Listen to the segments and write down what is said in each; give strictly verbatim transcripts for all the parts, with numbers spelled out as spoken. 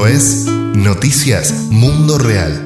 es Noticias Mundo Real.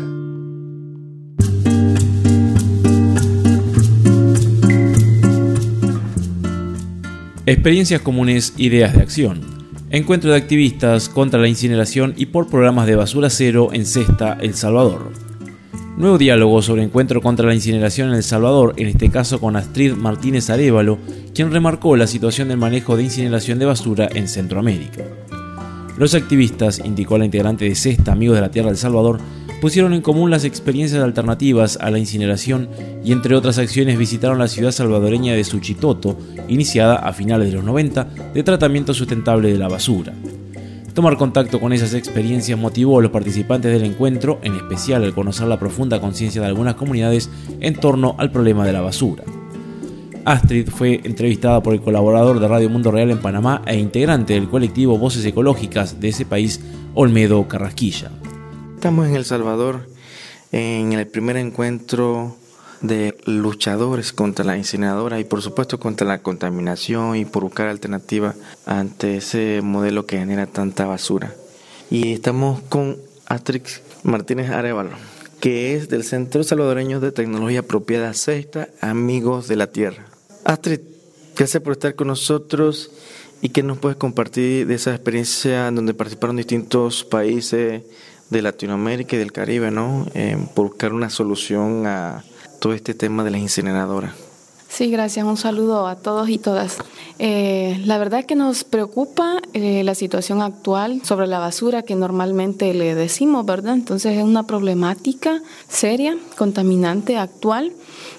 Experiencias comunes, ideas de acción. Encuentro de activistas contra la incineración y por programas de basura cero en Cesta, El Salvador. Nuevo diálogo sobre encuentro contra la incineración en El Salvador, en este caso con Astrid Martínez Arévalo, quien remarcó la situación del manejo de incineración de basura en Centroamérica. Los activistas, indicó la integrante de Cesta, Amigos de la Tierra del Salvador, pusieron en común las experiencias alternativas a la incineración y entre otras acciones visitaron la ciudad salvadoreña de Suchitoto, iniciada a finales de los noventa, de tratamiento sustentable de la basura. Tomar contacto con esas experiencias motivó a los participantes del encuentro, en especial al conocer la profunda conciencia de algunas comunidades en torno al problema de la basura. Astrid fue entrevistada por el colaborador de Radio Mundo Real en Panamá e integrante del colectivo Voces Ecológicas de ese país, Olmedo Carrasquilla. Estamos en El Salvador en el primer encuentro de luchadores contra la incineradora y por supuesto contra la contaminación y por buscar alternativas ante ese modelo que genera tanta basura. Y estamos con Astrid Martínez Arévalo, que es del Centro Salvadoreño de Tecnología Apropiada Cesta, Amigos de la Tierra. Astrid, gracias por estar con nosotros y que nos puedes compartir de esa experiencia en donde participaron distintos países de Latinoamérica y del Caribe, ¿no? Eh, por buscar una solución a todo este tema de las incineradoras. Sí, gracias. Un saludo a todos y todas. Eh, la verdad es que nos preocupa eh, la situación actual sobre la basura que normalmente le decimos, ¿verdad? Entonces es una problemática seria, contaminante, actual,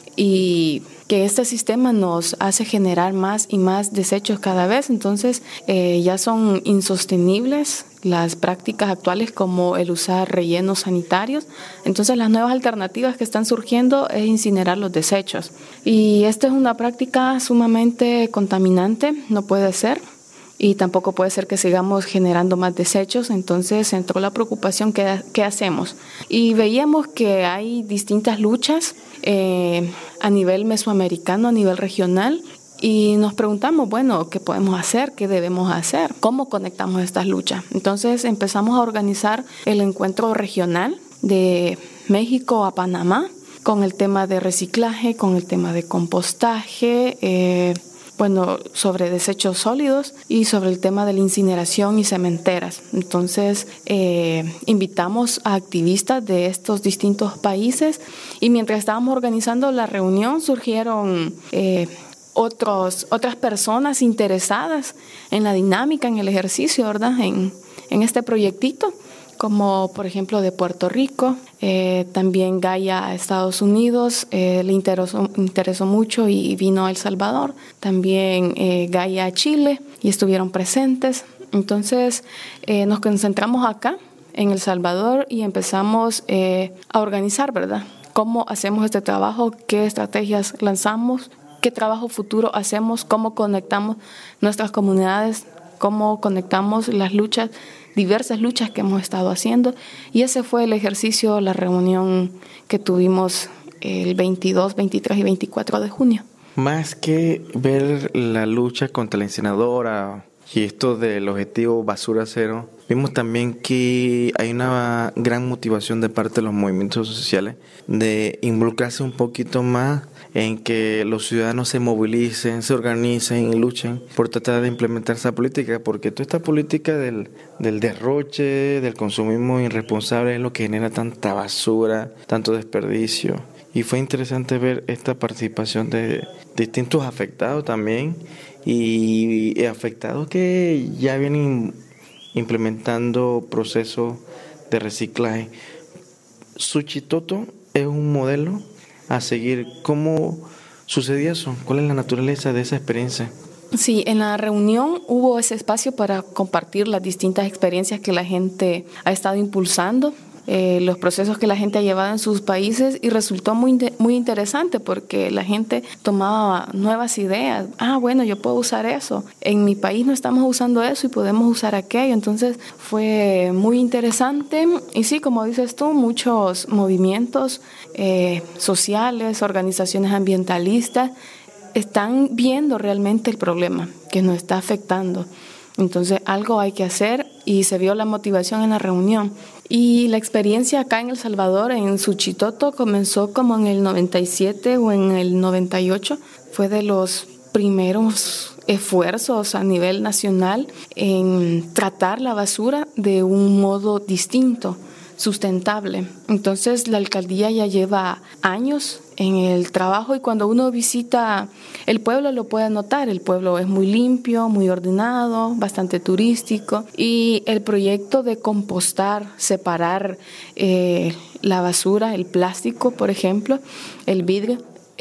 y que este sistema nos hace generar más y más desechos cada vez. Entonces eh, ya son insostenibles las prácticas actuales como el usar rellenos sanitarios. Entonces las nuevas alternativas que están surgiendo es incinerar los desechos. Y esta es una práctica sumamente contaminante, no puede ser. Y tampoco puede ser que sigamos generando más desechos. Entonces entró la preocupación, ¿qué, qué hacemos? Y veíamos que hay distintas luchas eh, a nivel mesoamericano, a nivel regional, y nos preguntamos, bueno, ¿qué podemos hacer? ¿Qué debemos hacer? ¿Cómo conectamos estas luchas? Entonces empezamos a organizar el encuentro regional de México a Panamá con el tema de reciclaje, con el tema de compostaje, eh, bueno, sobre desechos sólidos y sobre el tema de la incineración y cementeras. Entonces, eh, invitamos a activistas de estos distintos países y mientras estábamos organizando la reunión surgieron eh, otros, otras personas interesadas en la dinámica, en el ejercicio, ¿verdad? En, en este proyectito, como por ejemplo de Puerto Rico, eh, también Gaia a Estados Unidos, eh, le interesó, interesó mucho y vino a El Salvador, también eh, Gaia a Chile y estuvieron presentes. Entonces eh, nos concentramos acá en El Salvador y empezamos eh, a organizar, ¿verdad? ¿Cómo hacemos este trabajo? ¿Qué estrategias lanzamos? ¿Qué trabajo futuro hacemos? ¿Cómo conectamos nuestras comunidades? ¿Cómo conectamos las luchas, diversas luchas que hemos estado haciendo? Y ese fue el ejercicio, la reunión que tuvimos el veintidós, veintitrés y veinticuatro de junio. Más que ver la lucha contra la incineradora y esto del objetivo basura cero, vimos también que hay una gran motivación de parte de los movimientos sociales de involucrarse un poquito más en que los ciudadanos se movilicen, se organicen y luchen por tratar de implementar esa política, porque toda esta política del, del derroche, del consumismo irresponsable es lo que genera tanta basura, tanto desperdicio. Y fue interesante ver esta participación de distintos afectados también y afectados que ya vienen implementando procesos de reciclaje. Suchitoto es un modelo a seguir. ¿Cómo sucedió eso? ¿Cuál es la naturaleza de esa experiencia? Sí, en la reunión hubo ese espacio para compartir las distintas experiencias que la gente ha estado impulsando, eh, los procesos que la gente ha llevado en sus países, y resultó muy, muy interesante porque la gente tomaba nuevas ideas. Ah, bueno, yo puedo usar eso. En mi país no estamos usando eso y podemos usar aquello. Entonces fue muy interesante. Y sí, como dices tú, muchos movimientos eh, sociales, organizaciones ambientalistas están viendo realmente el problema que nos está afectando. Entonces algo hay que hacer y se vio la motivación en la reunión. Y la experiencia acá en El Salvador, en Suchitoto, comenzó como en el noventa y siete o en el noventa y ocho. Fue de los primeros esfuerzos a nivel nacional en tratar la basura de un modo distinto, sustentable. Entonces la alcaldía ya lleva años en el trabajo y cuando uno visita el pueblo lo puede notar. El pueblo es muy limpio, muy ordenado, bastante turístico y el proyecto de compostar, separar eh, la basura, el plástico, por ejemplo, el vidrio,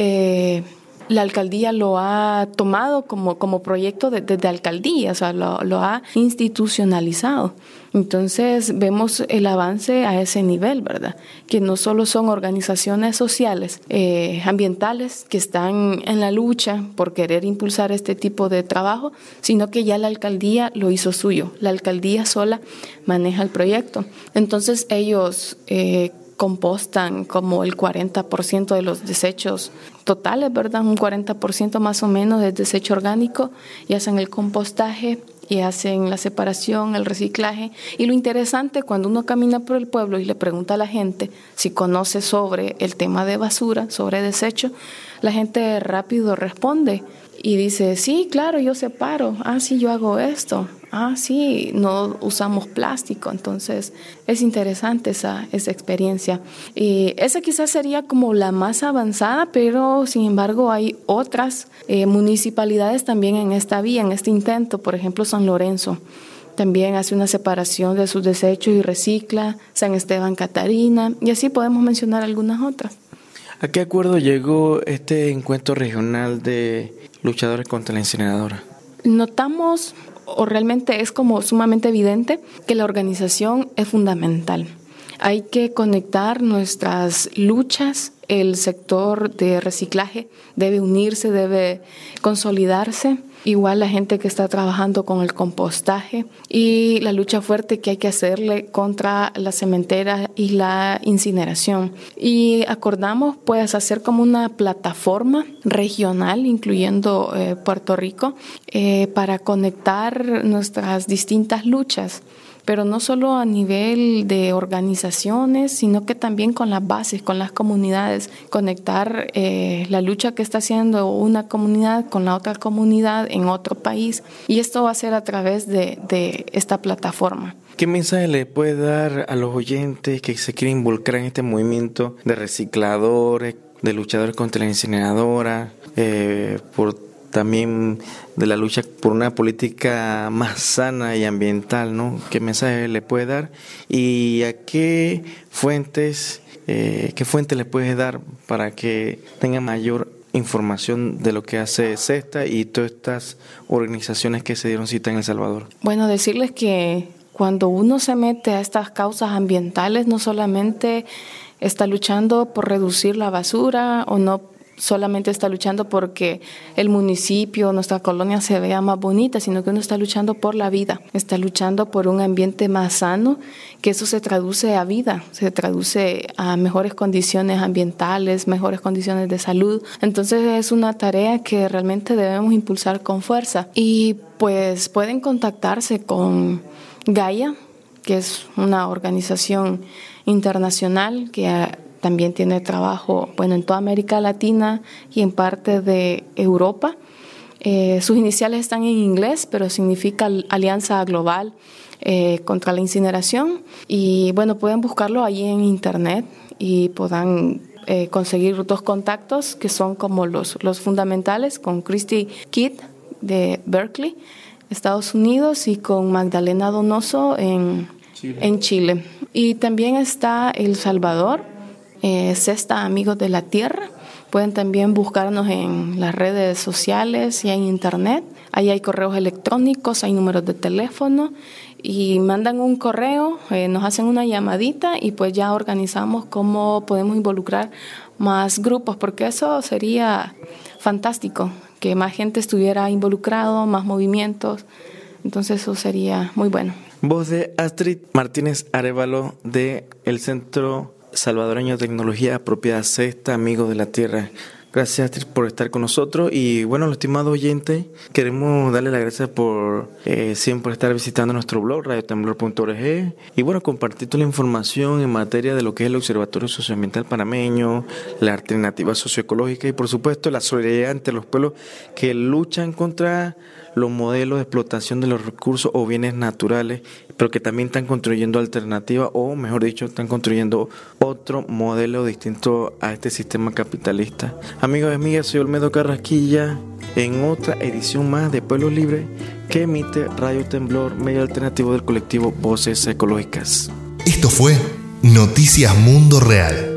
eh, la alcaldía lo ha tomado como, como proyecto de, de, de alcaldía, o sea, lo, lo ha institucionalizado. Entonces vemos el avance a ese nivel, ¿verdad? Que no solo son organizaciones sociales, eh, ambientales, que están en la lucha por querer impulsar este tipo de trabajo, sino que ya la alcaldía lo hizo suyo. La alcaldía sola maneja el proyecto. Entonces ellos eh, compostan como el cuarenta por ciento de los desechos totales, ¿verdad? Un cuarenta por ciento más o menos de desecho orgánico y hacen el compostaje y hacen la separación, el reciclaje. Y lo interesante, cuando uno camina por el pueblo y le pregunta a la gente si conoce sobre el tema de basura, sobre desecho, la gente rápido responde y dice, sí, claro, yo separo, ah, sí, yo hago esto, ah, sí, no usamos plástico. Entonces es interesante esa, esa experiencia. Y esa quizás sería como la más avanzada, pero sin embargo hay otras eh, municipalidades también en esta vía, en este intento. Por ejemplo, San Lorenzo también hace una separación de sus desechos y recicla, San Esteban Catarina, y así podemos mencionar algunas otras. ¿A qué acuerdo llegó este encuentro regional de luchadores contra la incineradora? Notamos, o realmente es como sumamente evidente, que la organización es fundamental. Hay que conectar nuestras luchas, el sector de reciclaje debe unirse, debe consolidarse. Igual la gente que está trabajando con el compostaje y la lucha fuerte que hay que hacerle contra la cementera y la incineración. Y acordamos pues hacer como una plataforma regional, incluyendo eh, Puerto Rico, eh, para conectar nuestras distintas luchas, pero no solo a nivel de organizaciones, sino que también con las bases, con las comunidades, conectar eh, la lucha que está haciendo una comunidad con la otra comunidad en otro país, y esto va a ser a través de, de esta plataforma. ¿Qué mensaje le puede dar a los oyentes que se quieren involucrar en este movimiento de recicladores, de luchadores contra la incineradora, eh, por también de la lucha por una política más sana y ambiental, ¿no? ¿Qué mensaje le puede dar? ¿Y a qué fuentes, eh, qué fuente le puedes dar para que tenga mayor información de lo que hace CESTA y todas estas organizaciones que se dieron cita en El Salvador? Bueno, decirles que cuando uno se mete a estas causas ambientales, no solamente está luchando por reducir la basura o no solamente está luchando porque el municipio, nuestra colonia se vea más bonita, sino que uno está luchando por la vida, está luchando por un ambiente más sano, que eso se traduce a vida, se traduce a mejores condiciones ambientales, mejores condiciones de salud. Entonces es una tarea que realmente debemos impulsar con fuerza. Y pues pueden contactarse con Gaia, que es una organización internacional que también tiene trabajo, bueno, en toda América Latina y en parte de Europa. Eh, sus iniciales están en inglés, pero significa Alianza Global eh, contra la Incineración. Y bueno, pueden buscarlo ahí en internet y podrán eh, conseguir dos contactos que son como los, los fundamentales, con Christy Kidd de Berkeley, Estados Unidos, y con Magdalena Donoso en Chile. en Chile. Y también está El Salvador, Eh, CESTA Amigos de la Tierra. Pueden también buscarnos en las redes sociales y en internet. Ahí hay correos electrónicos, hay números de teléfono y mandan un correo, eh, nos hacen una llamadita y pues ya organizamos cómo podemos involucrar más grupos, porque eso sería fantástico, que más gente estuviera involucrado, más movimientos. Entonces eso sería muy bueno. Voz de Astrid Martínez Arévalo de el Centro Salvadoreño de Tecnología Apropiada CESTA Amigos de la Tierra. Gracias por estar con nosotros y bueno, los estimados oyentes, queremos darle las gracias por eh, siempre estar visitando nuestro blog radio temblor punto org y bueno, compartir toda la información en materia de lo que es el Observatorio Socioambiental Panameño, la alternativa socioecológica y por supuesto la solidaridad entre los pueblos que luchan contra los modelos de explotación de los recursos o bienes naturales, pero que también están construyendo alternativas o mejor dicho, están construyendo otro modelo distinto a este sistema capitalista. Amigos y amigas, soy Olmedo Carrasquilla en otra edición más de Pueblos Libres que emite Radio Temblor, medio alternativo del colectivo Voces Ecológicas. Esto fue Noticias Mundo Real.